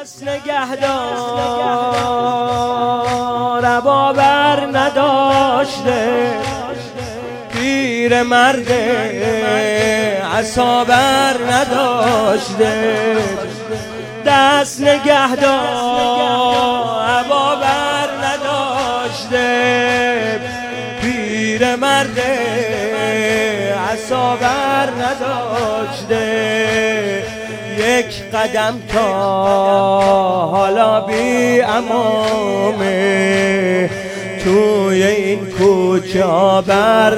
دست نگهدار باور نداشته، پیر مرد عصابر نداشته. دست نگهدار باور نداشته، پیر مرد عصابر نداشته. یک قدم تا حالا بی امامه، توی این کوچه بر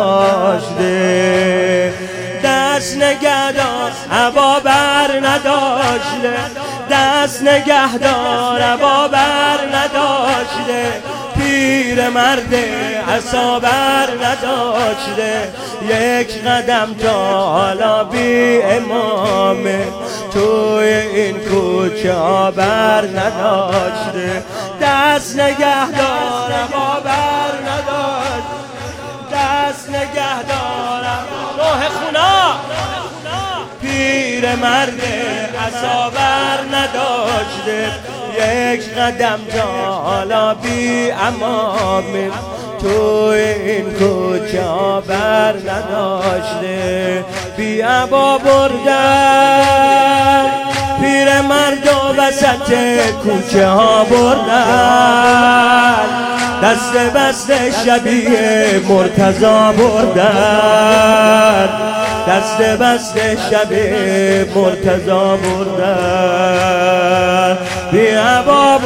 نداشته. دست نگهدار هوا بر نداشته، دست نگهدار هوا بر نداشته. پیر مرد عصابر نداشته، یک قدم تا حالا بی امامه، توی این کوچه بر نداشته. دست نگهدار هوا بر نداشته، دست نگهدار راه خونا. پیر مرد عصابر نداشته، یک قدم تا حالا بی امامه، توی این کوچه بر نداشته. بی عبا بردن پیر مرد و وسط کوچه ها بردن، دست بسته شبیه مرتضا بردن، دست بسته شبیه مرتضا بردن. بی عبا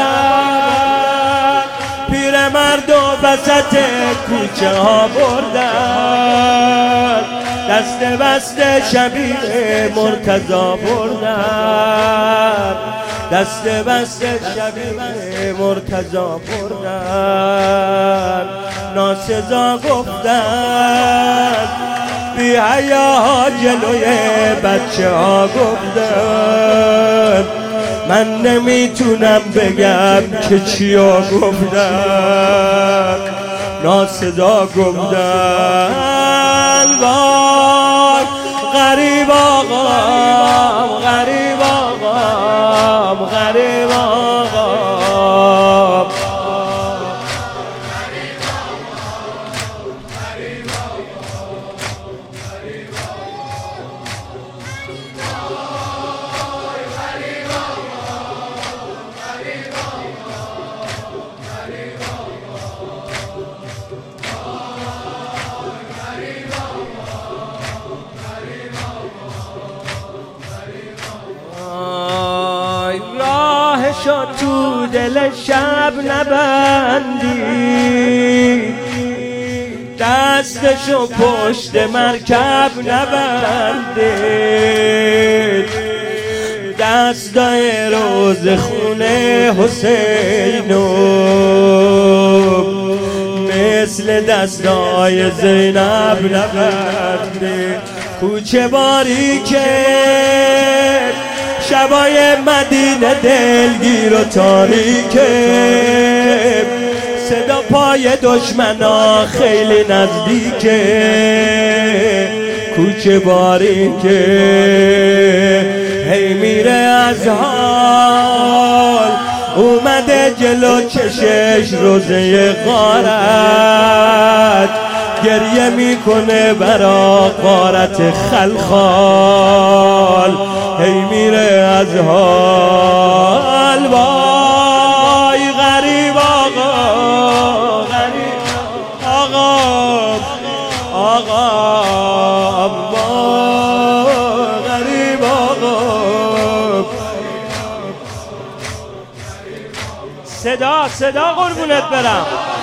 بردن پیر مرد و وسط کوچه ها بردن، دست بسته شبیه مرتضا بردن، دست بسته شبیه مرتضا بردن. ناسزا گفتن، بی حیا جلوی بچه ها گفتن، من نمیتونم بگم که چیا گفتن. ناسزا گفتن، وای غریب آقام، غریب آقام، غریب آقام. راهشو تو دل شب نبندی، دستشو پشت مرکب نبندی. دستای روز خونه حسینو مثل دستای زینب نبندی. کوچه باریکه شبای مدینه دلگیر و تاریکه، صدا پای دشمنا خیلی نزدیکه. کوچه باریکه هی میره از حال، اومده جلو چشش روزه غارت، گریه میکنه برا غارت خلخال. هی میره از حال، وای غریب آقا، غریب آقا، آقا، وای غریب آقا. صدا قربونت برم.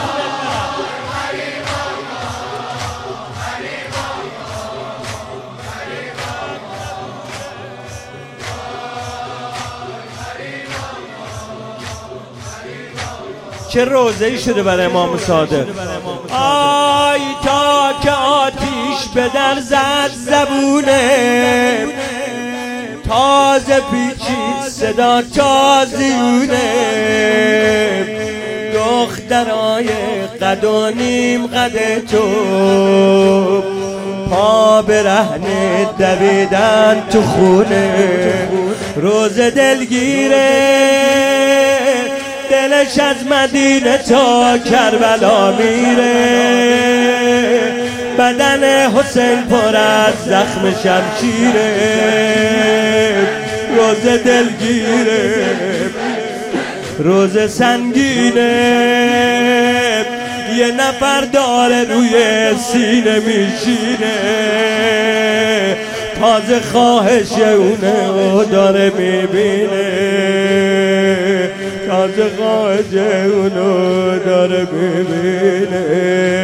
چه روزه‌ای شده برای امام صادق. آی تا که آتیش به در زد زبونه، تازه پیچید صدا تازیونه. دخترای قد و نیم قد تو پا به رهن دویدن تو خونه. روز دلگیره، دلش از مدینه تا کربلا میره، بدن حسین پر از زخم شمشیره. روز دلگیره، روز سنگینه، یه نفر داره روی سینه میشینه، تازه خواهش اونه و داره میبینه، تازه خواهش اونو داره میبینه.